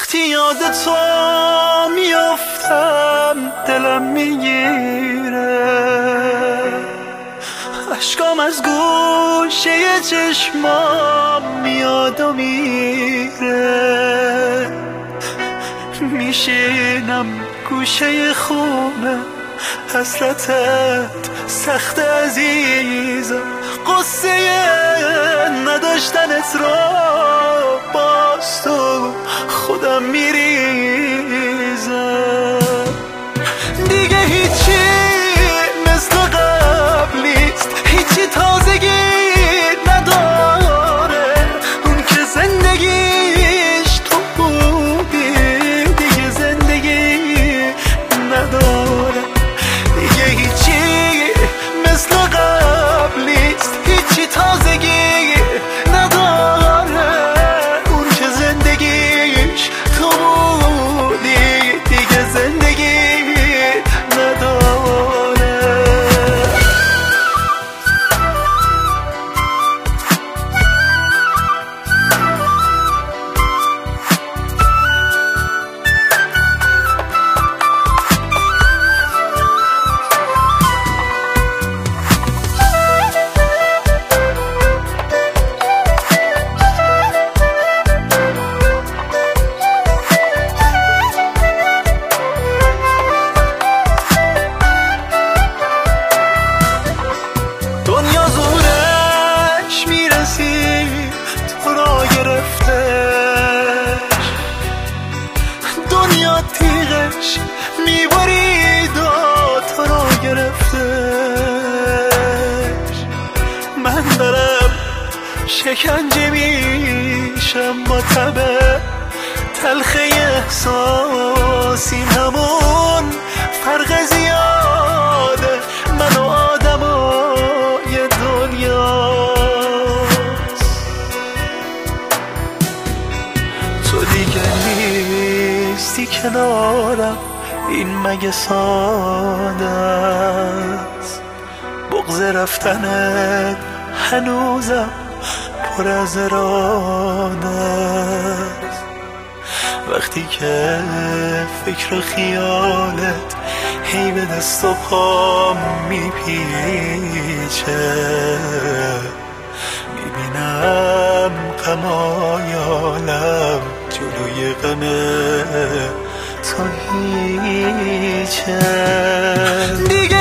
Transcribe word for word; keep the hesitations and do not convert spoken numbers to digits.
وقتی یاد تو میافتم دلم میگیره، اشکام از گوشه چشمام میاد و میره، میشینم گوشه خونه حسرتت سخت عزیزم، قصه نداشتنت رو باز تو خودم میریزم. دیگه هیچی مثل قبل نیست، هیچی تازگی نداره، اون که زندگیش تو بودی دیگه زندگی نداره. دیگه هیچی مثل قبل نیست، هیچی تازگی نداره، اون که زندگیش تو بودی دیگه زندگی نداره. دنیا زورش میرسید تو را گرفتش، دنیا تیغش میبرید و تو را گرفتش. من دارم شکنجه میشم با تبه تلخه احساسیم، همون فرق زیاده من و آدمای دنیاست. تو دیگه نیستی کنارم، این مگه ساده است؟ بغض رفتنت هنوزم پر از اراده است. وقتی که فکر و خیالت هی به دست و پام میپیچه، میبینم غم آیالم جلوی غم تو هیچه. دیگه